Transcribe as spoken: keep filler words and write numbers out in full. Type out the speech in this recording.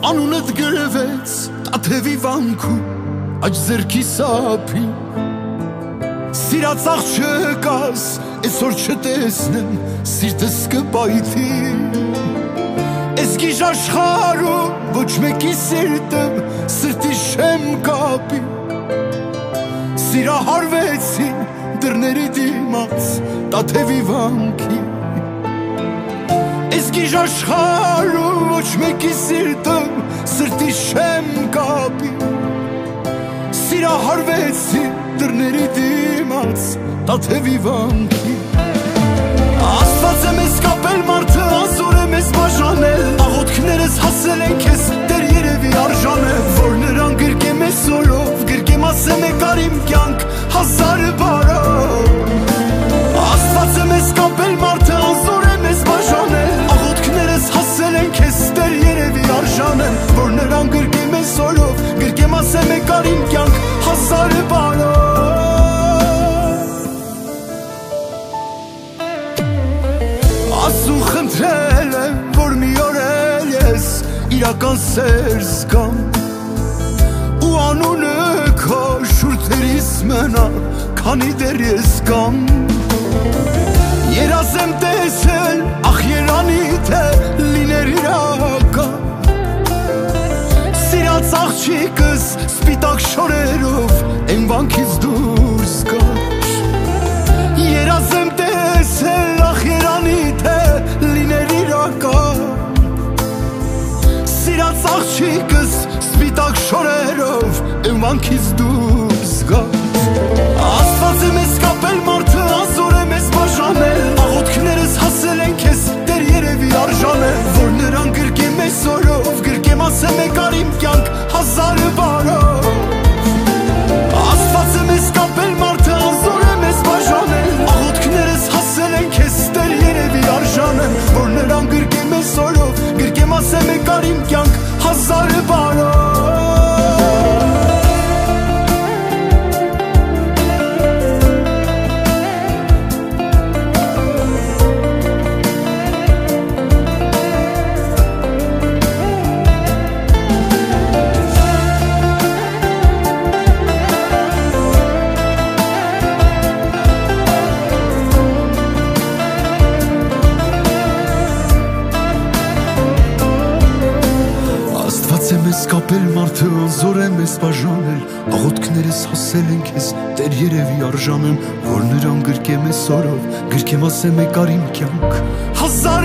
անունդ գրվեց տաթևի վանքում աջ ձեռքի սափին Սիրած աղջկաս այսօր չտեսնեմ սիրտս կպայթի Ես գիժ աշխարհում ոչ մեկի սիրտը սրտի շեմ կապի Սիրահարվեցին դռների դիմաց տաթևի վանքի Ես գիժ աշխարհում ոչ մեկի սիրտը սրտի շեմ կապի Սիրահարվեցին դռների դիմաց տաթևի վանքի Աստված է մեզ կապել մարդը ազոր է մեզ բաժանել Աղոթքներս հասել են քեզ դեռ երևի արժանել Որ նրան գրկեմ ես օրով գրկեմ ասեմ եկար իմ կյանք հազար բարով Աստված է մեզ կապել մարդը ազոր է մեզ բաժանել Աղոթքներս հասել են քեզ դեռ երևի արժանել Որ նրան գրկեմ ես օրով գրկեմ ասեմ եկար իմ կյանք հազար բարով Աստուն խնդրել եմ, որ մի օր էլ ես իրական սեր զգամ Ու անունը քո շուրթերիս մնա, քանի դեռ ես կամ Երազ եմ տեսել, ախ երանիթ է լիներ իրական Սիրած աղջիկս սպիտակ շորերով են վանքից դուրս գար Երազ եմ տեսել, ախ երանիթ է լիներ իրական Սիրած աղջիկս սպիտակ շորերով են վանքից դուրս գար Աստված է մեզ կապել մարդը ազոր է մեզ բաժանել Աղոթքներս հասել են քեզ դեռ երևի արժանել Որ նրան գրկեմ ես օրով գրկեմ ասեմ եկար իմ կյանք հազար բարով Աստված է մեզ կապել մարդը ազոր է մեզ բաժանել Աղոթքներս հասել են քեզ դեռ երևի արժանել Որ նրան գրկեմ ես օրով գրկեմ ասեմ եկար իմ կյանք հազար բարով Մեզ կապել մարդը անզոր է մեզ բաժանել Աղոթքներս հասել են քեզ դեռ երևի արժանեմ Որ նրան գրկեմ ես օրով գրկեմ ասեմ եկար իմ կյանք հազար